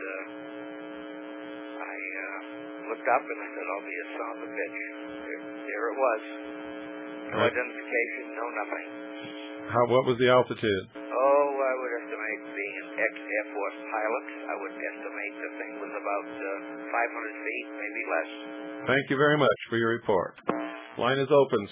I looked up, and I said, "I'll be a son of a bitch." There it was. No identification, no nothing. What was the altitude? Oh, I would estimate, being an ex-Air Force pilot, I would estimate the thing was about 500 feet, maybe less. Thank you very much for your report. Line is open,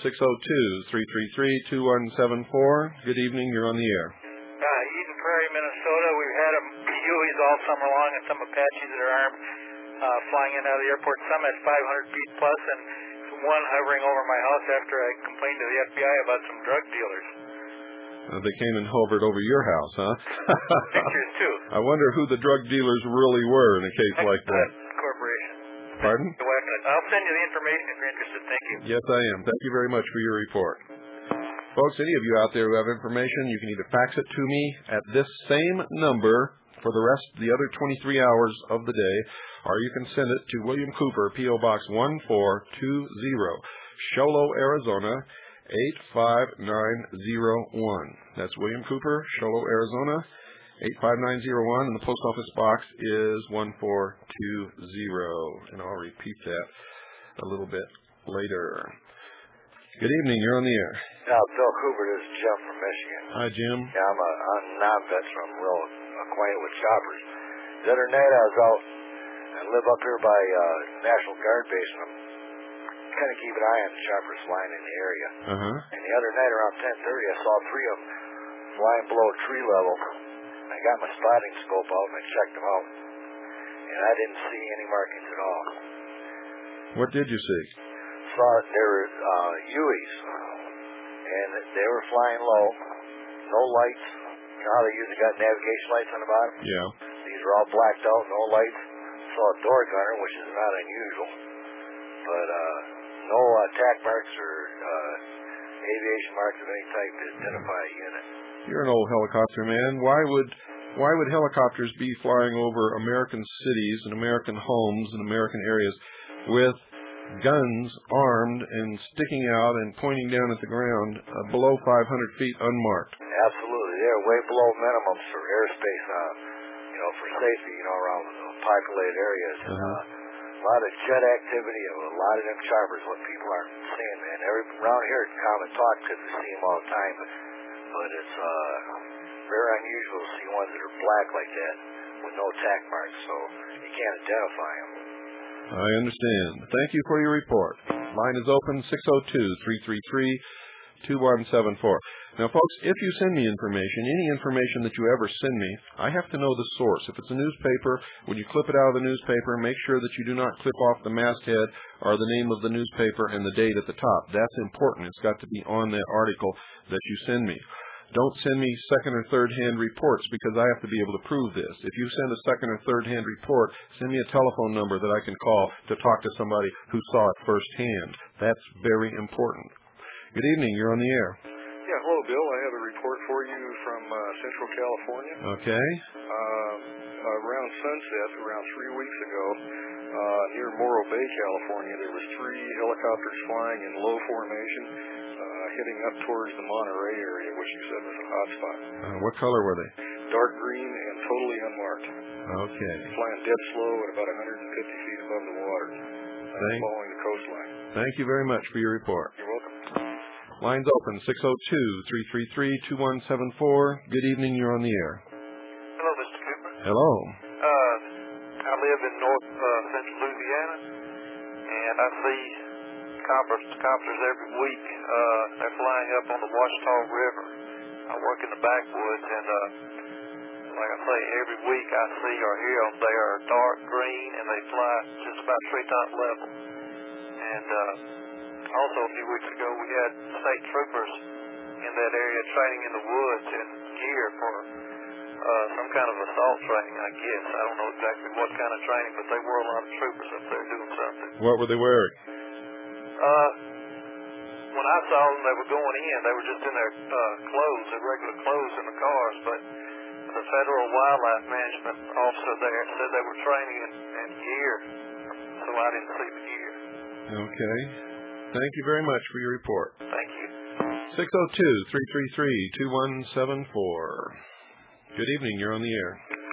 602-333-2174. Good evening. You're on the air. Eden Prairie, Minnesota. We've had Hueys all summer long and some Apaches that are armed flying in and out of the airport, some at 500 feet plus, and one hovering over my house after I complained to the FBI about some drug dealers. They came and hovered over your house, huh? Pictures, too. I wonder who the drug dealers really were in a case like that. Corporation. Pardon? I'll send you the information if you're interested. Thank you. Yes, I am. Thank you very much for your report. Folks, any of you out there who have information, you can either fax it to me at this same number for the other 23 hours of the day, or you can send it to William Cooper, P.O. Box 1420, Show Low, Arizona, 85901. That's William Cooper, Show Low, Arizona, 85901, and the post office box is 1420. And I'll repeat that a little bit later. Good evening. You're on the air. Bill Cooper, this is Jim from Michigan. Hi, Jim. Yeah, I'm a non-veteran. I'm real acquainted with choppers. The other night I was out and live up here by National Guard Base, and I'm kind of keep an eye on the choppers flying in the area. Uh-huh. And the other night around 10:30, I saw 3 of them flying below tree level. I got my spotting scope out and I checked them out, and I didn't see any markings at all. What did you see? Saw they were Hueys, and they were flying low, no lights. You know how they usually got navigation lights on the bottom? Yeah. These were all blacked out, no lights. Saw a door gunner, which is not unusual, but no attack marks or aviation marks of any type to identify a unit. You're an old helicopter man. Why would helicopters be flying over American cities and American homes and American areas with guns armed and sticking out and pointing down at the ground below 500 feet unmarked? Absolutely. They're way below minimums for airspace, for safety, around populated areas. Uh-huh. A lot of jet activity and a lot of them choppers, what people aren't seeing, man. Around here it's common talk because we see them all the time, but it's very unusual to see ones that are black like that with no tack marks, so you can't identify them. I understand. Thank you for your report. Line is open, 602-333-2174. Now, folks, if you send me information, any information that you ever send me, I have to know the source. If it's a newspaper, when you clip it out of the newspaper, make sure that you do not clip off the masthead or the name of the newspaper and the date at the top. That's important. It's got to be on that article that you send me. Don't send me second or third-hand reports because I have to be able to prove this. If you send a second or third-hand report, send me a telephone number that I can call to talk to somebody who saw it firsthand. That's very important. Good evening. You're on the air. Yeah, hello, Bill. I have a report for you from Central California. Okay. Around sunset, around 3 weeks ago, near Morro Bay, California, there was 3 helicopters flying in low formation, heading up towards the Monterey area, which you said was a hot spot. What color were they? Dark green and totally unmarked. Okay. Flying dead slow at about 150 feet above the water, following the coastline. Thank you very much for your report. You're welcome. Line's open, 602-333-2174. Good evening, you're on the air. Hello, Mr. Cooper. Hello. I live in north central Louisiana, and I see copters every week. They're flying up on the Ouachita River. I work in the backwoods, and like I say, every week I see or hear them. They are dark green, and they fly just about treetop level. And also a few weeks ago, we had state troopers in that area training in the woods in gear for some kind of assault training, I guess. I don't know exactly what kind of training, but they were a lot of troopers up there doing something. What were they wearing? When I saw them, they were going in. They were just in their clothes, their regular clothes in the cars, but the Federal Wildlife Management officer there said they were training in gear, so I didn't see the gear. Okay. Thank you very much for your report. Thank you. 602-333-2174. Good evening. You're on the air.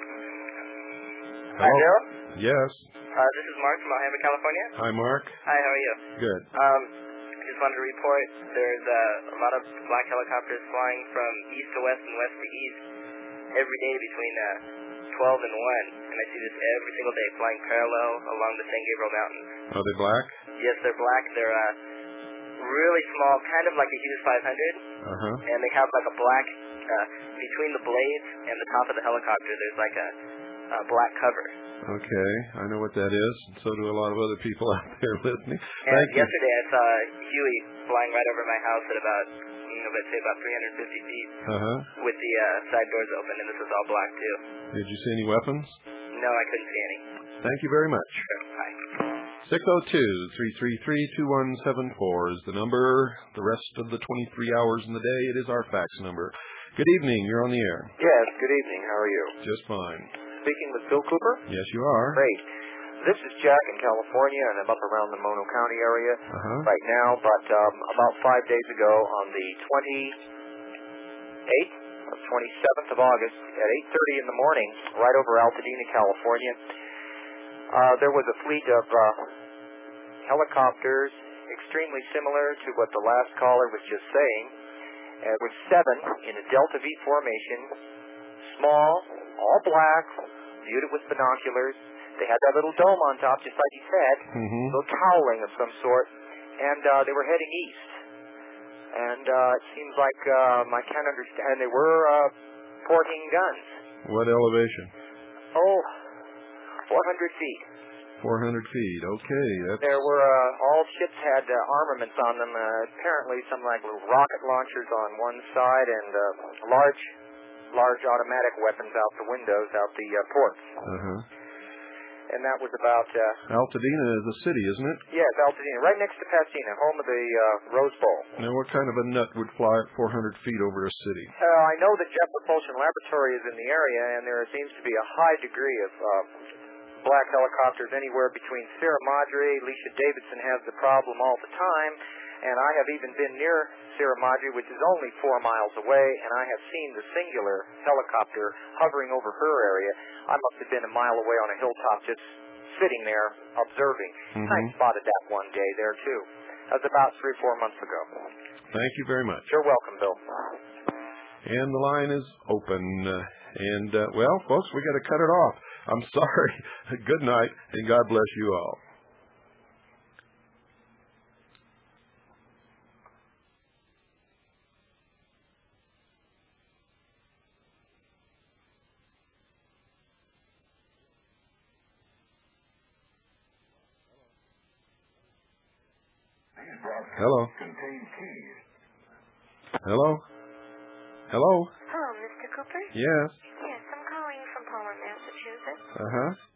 Hi, Bill. Yes. This is Mark from Alhambra, California. Hi, Mark. Hi, how are you? Good. Just wanted to report there's a lot of black helicopters flying from east to west and west to east every day between 12 and 1. And I see this every single day flying parallel along the San Gabriel Mountains. Are they black? Yes, they're black. They're really small, kind of like the Hughes 500. And they have like a black, between the blades and the top of the helicopter, there's like a black cover. Okay, I know what that is. So do a lot of other people out there listening. And yesterday I saw Huey flying right over my house at about, let's say about 350 feet with the side doors open, and this was all black too. Did you see any weapons? No, I couldn't see any. Thank you very much. Sure. Bye. 602-333-2174 is the number. The rest of the 23 hours in the day, it is our fax number. Good evening. You're on the air. Yes, good evening. How are you? Just fine. Speaking with Bill Cooper? Yes, you are. Great. This is Jack in California, and I'm up around the Mono County area right now. But about 5 days ago, on the 27th of August, at 8:30 in the morning, right over Altadena, California, there was a fleet of helicopters extremely similar to what the last caller was just saying. It was 7 in a Delta V formation, small, all black, viewed it with binoculars. They had that little dome on top, just like you said, little cowling of some sort, and they were heading east. And it seems like I can't understand. They were porting guns. What elevation? 400 feet. 400 feet. Okay, that's... There were all ships had armaments on them. Apparently, some like little rocket launchers on one side, and large automatic weapons out the windows, out the ports. And that was about... Altadena is a city, isn't it? Yes, Altadena, right next to Pasadena, home of the Rose Bowl. Now, what kind of a nut would fly at 400 feet over a city? I know the Jet Propulsion Laboratory is in the area, and there seems to be a high degree of black helicopters anywhere between Sierra Madre. Alicia Davidson has the problem all the time, and I have even been near Sierra Madre, which is only 4 miles away, and I have seen the singular helicopter hovering over her area. I must have been a mile away on a hilltop just sitting there observing. I spotted that one day there, too. That was about 3 or 4 months ago. Thank you very much. You're welcome, Bill. And the line is open. Well, folks, we got to cut it off. I'm sorry. Good night, and God bless you all. Hello. Hello. Hello. Hello, Mr. Cooper? Yes. Yes, I'm calling from Palmer, Massachusetts. Uh-huh.